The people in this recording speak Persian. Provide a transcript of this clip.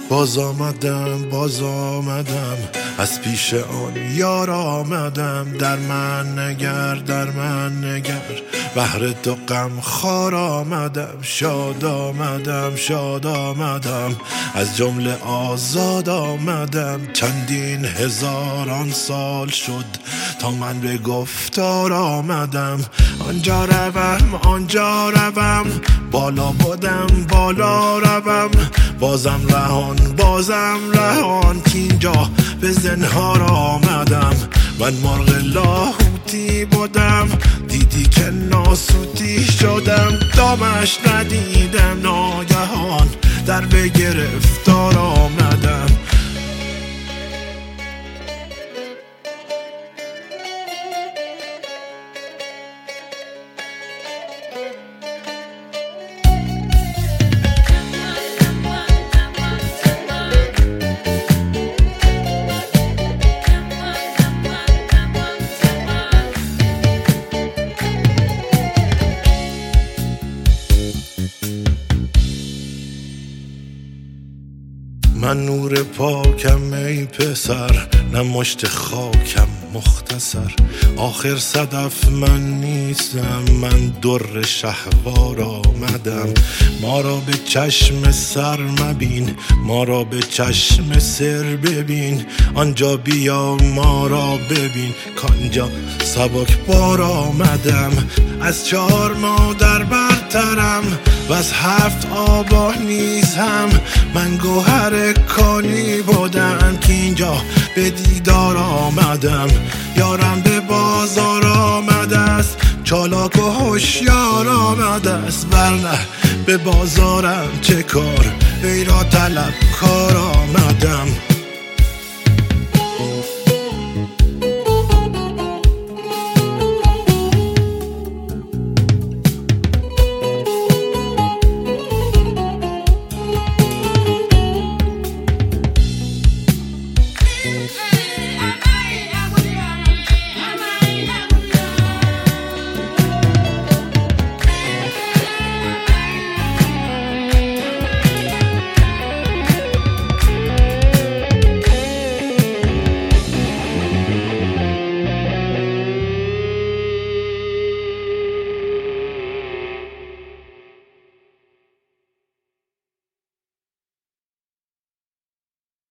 باز آمدم از پیش آن یار آمدم. در من نگر بهر تو غم خوار آمدم. شاد آمدم از جمله آزاد آمدم. چندین هزاران سال شد تا من به گفتار آمدم. آنجا روم بالا بودم بالا روم. بازم رهان کینجا به زنهار آمدم. من مرغ لاهوتی بودم دیدی که ناسوتی شدم. دامش ندیدم ناگهان در به گرفتار آمدم. من نور پاکم ای پسر، نه مشت خاکم مختصر. آخر صدف من نیستم، من در شهوار آمدم. ما را به چشم سر مبین، ما را به چشم سر ببین. آنجا بیا ما را ببین، کانجا سبک بار آمدم. از 4 مادر برترم و از 7 آبا نیز هم. من گوهر کانی بودم که اینجا به دیدار آمدم. یارم به بازار آمده است، چالاک و هوشیار آمده است. ورنه به بازارم چه کار، وی را طلب کار آمدم.